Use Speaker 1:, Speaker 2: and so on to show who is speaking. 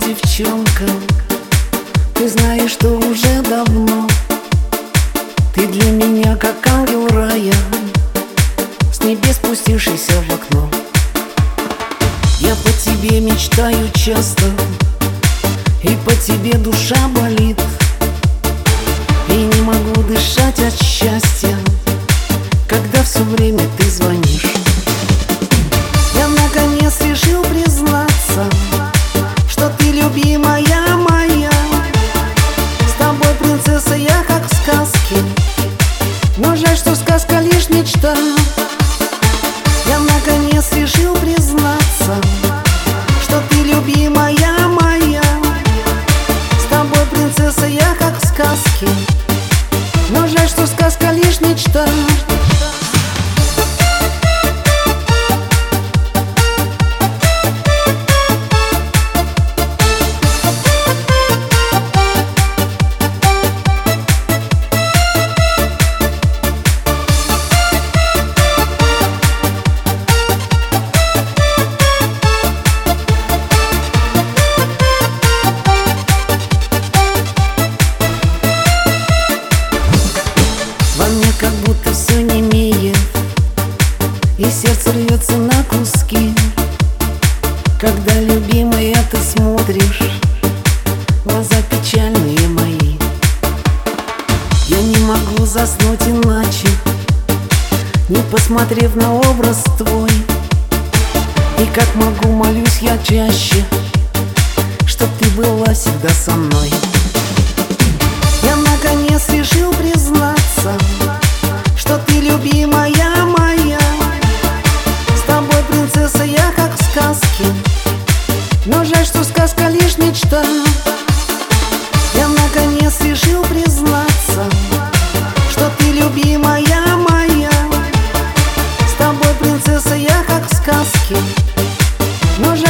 Speaker 1: девчонка, ты знаешь, что уже давно ты для меня как ангел рая, с небес спустившийся в окно. Я по тебе мечтаю часто, и по тебе душа болит, и не могу дышать от счастья, когда все время ты звонишь. Я наконец решил признаться, что ты любимая моя. С тобой, принцесса, я как в сказке, но жаль, что сказка лишь мечта. Я наконец решил признаться, что ты любимая моя. С тобой, принцесса, я как в сказке, но жаль, что сказка лишь мечта. Как будто все немеет, и сердце рвется на куски, когда, любимая, ты смотришь глаза печальные мои. Я не могу заснуть иначе, не посмотрев на образ твой. И как могу, молюсь я чаще, чтоб ты была всегда со мной. Я наконец решил признаться, что ты любимая моя. С тобой, принцесса, я как в сказке, но жаль, что сказка лишь мечта. Я наконец решил признаться, что ты любимая моя. С тобой, принцесса, я как в сказке, но жаль,